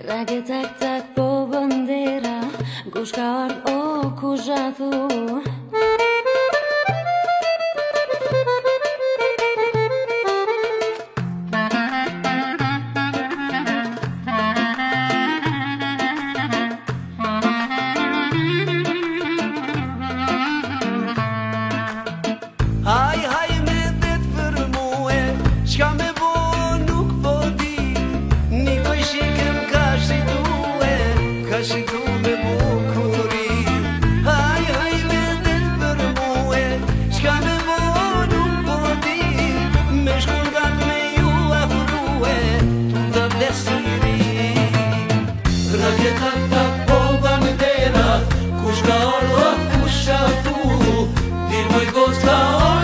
Rage tak tak po bandera, kush ka ardh o kush athu. Haj, haj me det për muë, çka me bo nuk po di. Nikoj shikem ka shitu me bukuri. Haj, haj me det për muë, çka me bo nuk po di. Me shkungat me ju afrue, tu da besiri. Rake tak tak po bandera, kush ka ardha, kush athu. Dir moj goc ka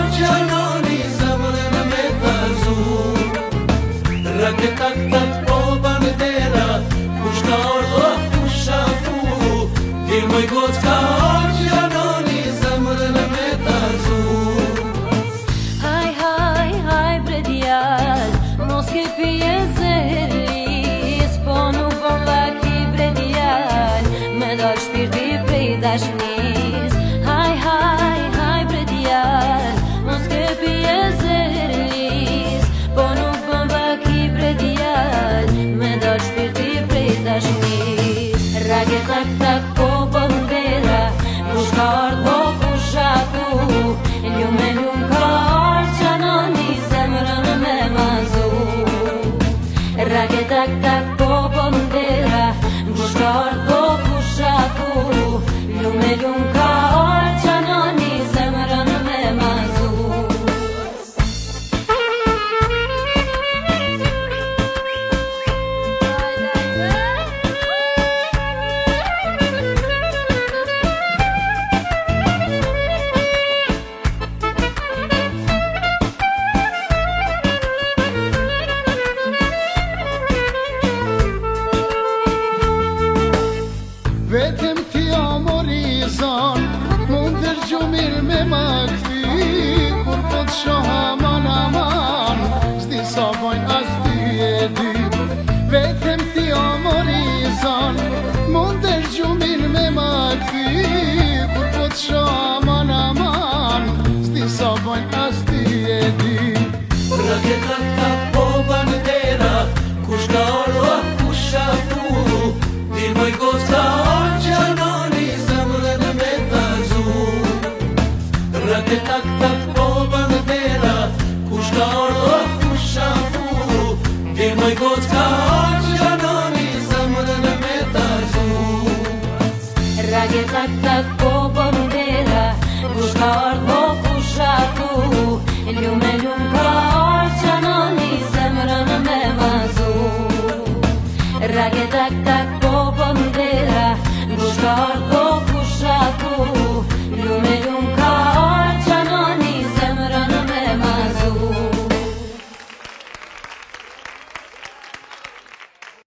Rake tak tak po bandera, kush ka ardha, kush athu. Dir moj goc ka gjanoni, zemrën me ta zu. Haj, haj, haj bre djal, mos ke pije zehris, po nuk bën vaki bre djal, me dal shpirti prej dashnis. Haj, haj, haj bre djal, mos ke pije zehris, po nuk bën vaki bre djal, me dal shpirti prej dashnis. Rage tak tak po bandera, kush ka ardh o kush athu. Ljume ljum ka ardh gjanoni, zemrën me mazu. Rage tak tak po bandera, kush ka ardh o kush athu. Ljume ljum ka ardh gjanoni, zemrën me mazu. Vetëm ti o morizon, mund dërgju mirë me ma këthi. Kur po të shoh aman aman, s'di sa bojnë as ti e di. Vetëm ti o morizon, mund dërgju mirë me ma këthi. Kur po të shoh aman aman, s'di sa bojnë as ti e di. Rake tak tak po bandera, kush ka ardha, kush athu. Dir moj goc ka gjanoni, zemrën me ta zu. Rake tak tak po bandera, kush ka ardha, kush athu. Dir moj goc ka gjanoni, zemrën me ta zu. Rage tak tak po bandera, kush ka ardh o kush athu. Ljume ljum ka ardh gjanoni, zemrën me mazu. Rage tak tak